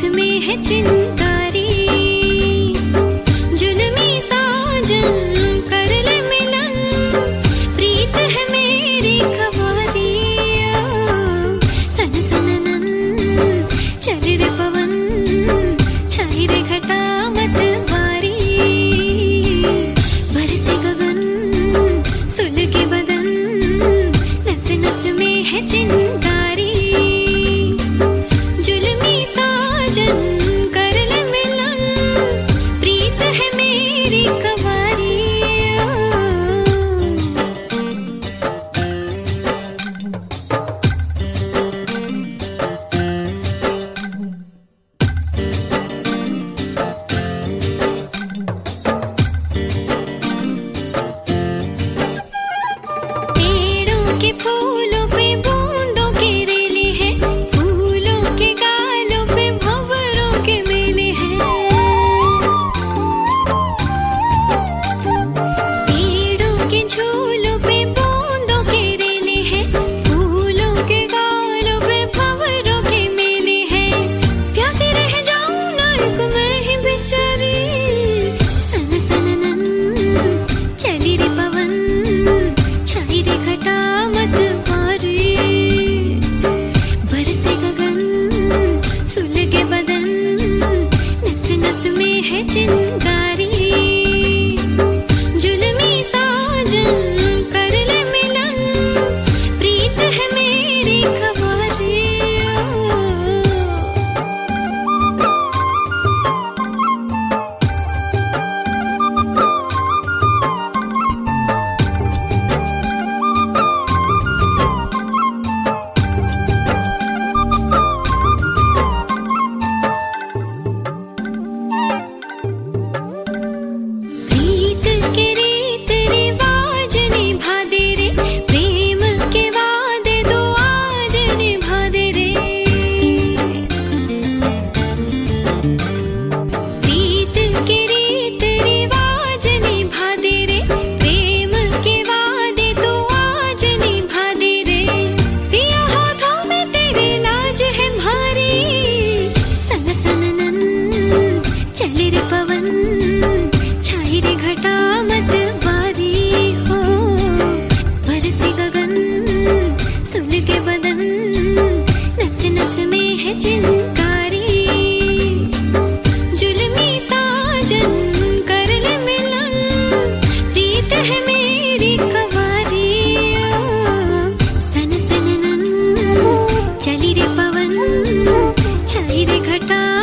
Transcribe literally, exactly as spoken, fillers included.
में है चिंगारी। जुल्मी साजन कर ले मिलन, प्रीत है मेरी खवारी। सन सननन चल रे पवन, छाई रे घटा मत वारी। बरसे गगन सुलगे बदन, नस नस में है चिंगारी। जुल्मी साजन कर ले मिलन, प्रीत है मेरी कवारी। पेड़ों के फूलों पे बूंदों के रेले हैं, फूलों के गालों पे भंवरों के मेले हैं। पेड़ों के झूलों पे बूंदों के रेले हैं, फूलों के गालों पे भंवरों के मेले हैं। प्यासी रह जाऊं नायक मैं ही बेचारी। सन सननन चली रे पवन, छाई रे घटा मत वारी। बरसे गगन सुलगे बदन, नस नस में है चिंगारी। जुल्मी साजन कर ले मिलन, प्रीत है मेरी खवारी। प्रीत के रीत रिवाज निभा दे रे, प्रेम के वादे दो आज निभा दे रे। प्रीत के रीत रिवाज निभा दे रे, प्रेम के वादे दो आज निभा दे रे। पिया हाथों में तेरे लाज है भारी। सन सननन चले रे पवन, छाई रे घटा मत वारी हो। बरसे गगन सुलगे बदन, नस नस में है चिंगारी। जुल्मी साजन कर ले मिलन, प्रीत है मेरी कवारी। सन सननन चली रे पवन, छाई रे घटा